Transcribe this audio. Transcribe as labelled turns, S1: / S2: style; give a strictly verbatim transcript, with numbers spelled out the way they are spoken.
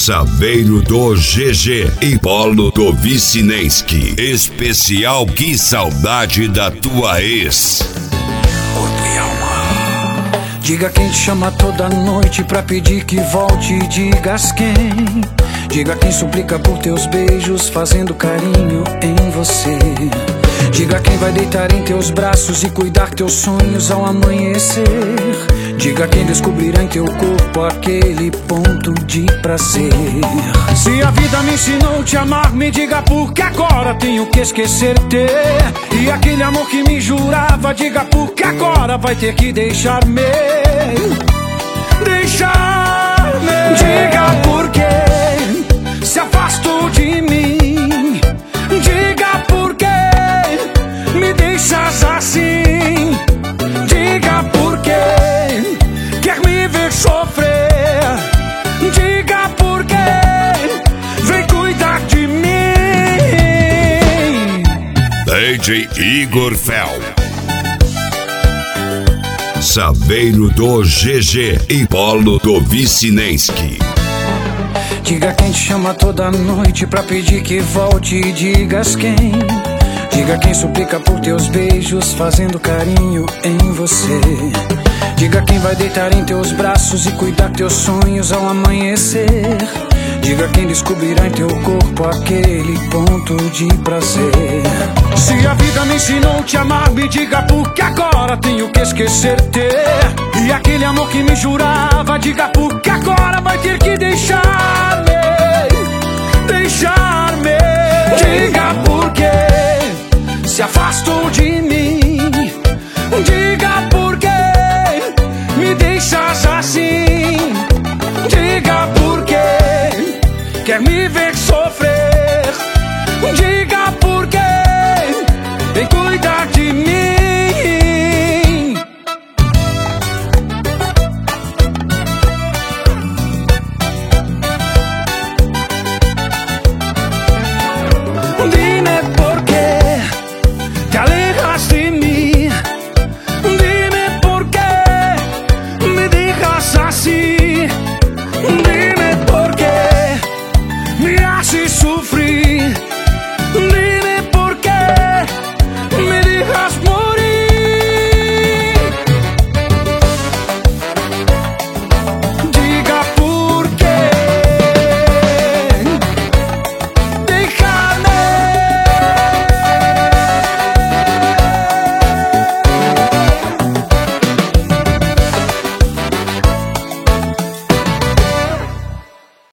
S1: Saveiro do G G e Polo do Vicinenski. Especial Que Saudade da Tua Ex.
S2: Diga quem te chama toda noite pra pedir que volte. Digas quem. Diga quem suplica por teus beijos, fazendo carinho em você. Diga quem vai deitar em teus braços e cuidar teus sonhos ao amanhecer. Diga quem descobrirá em teu corpo aquele ponto de prazer. Se a vida me ensinou a te amar, me diga por que agora tenho que esquecer-te. E aquele amor que me jurava, diga por que agora vai ter que deixar-me. Deixar-me. Diga por que se afastou de mim. Diga por que me deixas assim. Diga por que quer me ver sofrer. Diga por que vem cuidar de mim.
S1: D J Igor Fel, Saveiro do G G e Polo do Vicinenski.
S2: Diga quem te chama toda noite pra pedir que volte. Digas quem. Diga quem suplica por teus beijos, fazendo carinho em você. Diga quem vai deitar em teus braços e cuidar teus sonhos ao amanhecer. Diga quem descobrirá em teu corpo aquele ponto de prazer. Se a vida me ensinou a te amar, me diga por que agora tenho que esquecer-te. E aquele amor que me jurava, diga por que agora vai ter que deixar-me. Deixar-me. Diga por que se afastou de mim. Diga por que me deixas assim. Diga por que quer me ver sofrer. Diga